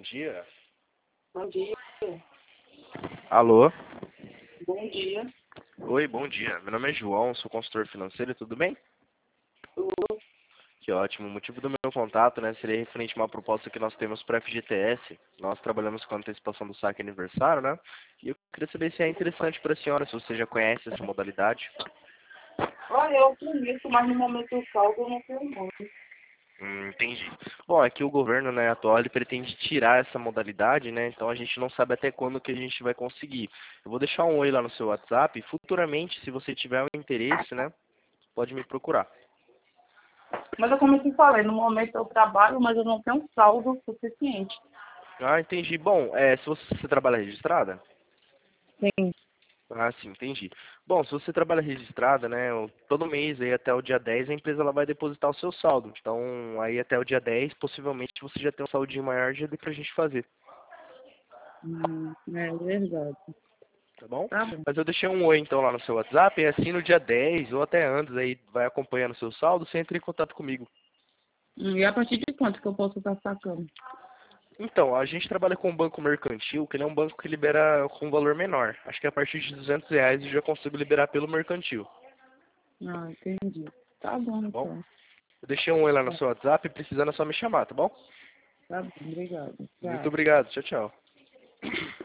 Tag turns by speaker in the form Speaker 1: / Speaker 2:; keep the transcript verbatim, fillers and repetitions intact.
Speaker 1: dia.
Speaker 2: Bom dia.
Speaker 1: Alô?
Speaker 2: Bom dia.
Speaker 1: Oi, bom dia. Meu nome é João, sou consultor financeiro, tudo bem?
Speaker 2: Tudo.
Speaker 1: Que ótimo. O motivo do meu contato, né, seria referente a uma proposta que nós temos para a F G T S. Nós trabalhamos com a antecipação do saque aniversário, né? E eu queria saber se é interessante para a senhora, se você já conhece essa modalidade.
Speaker 2: Olha, eu conheço, mas no momento do saldo eu não tenho muito.
Speaker 1: Hum, entendi. Bom, aqui o governo, né, atual, ele pretende tirar essa modalidade, né? Então a gente não sabe até quando que a gente vai conseguir. Eu vou deixar um oi lá no seu WhatsApp. E futuramente, se você tiver um interesse, né, pode me procurar.
Speaker 2: Mas eu como eu te falei, no momento eu trabalho, mas eu não tenho saldo suficiente.
Speaker 1: Ah, entendi. Bom, é, se você, você trabalha registrada?
Speaker 2: Sim.
Speaker 1: Ah, sim, entendi. Bom, se você trabalha registrada, né, o- todo mês aí até o dia dez a empresa ela vai depositar o seu saldo. Então, aí até o dia dez possivelmente você já tem um saldinho maior, já dê pra gente fazer,
Speaker 2: Hum, é verdade.
Speaker 1: tá bom?
Speaker 2: Tá bom.
Speaker 1: Mas eu deixei um oi então lá no seu WhatsApp, e assim no dia dez ou até antes aí vai acompanhando o seu saldo, você entra em contato comigo.
Speaker 2: Hum, E a partir de quanto que eu posso estar sacando?
Speaker 1: Então, a gente trabalha com um banco mercantil, que ele é um banco que libera com um valor menor. Acho que a partir de duzentos reais eu já consigo liberar pelo mercantil,
Speaker 2: Ah, entendi. Tá bom,
Speaker 1: tá bom?
Speaker 2: então.
Speaker 1: Eu deixei um oi lá no
Speaker 2: Tá,
Speaker 1: seu WhatsApp, precisando é só me chamar, tá bom?
Speaker 2: tá bom, obrigada.
Speaker 1: Muito
Speaker 2: Tchau.
Speaker 1: obrigado, tchau, tchau.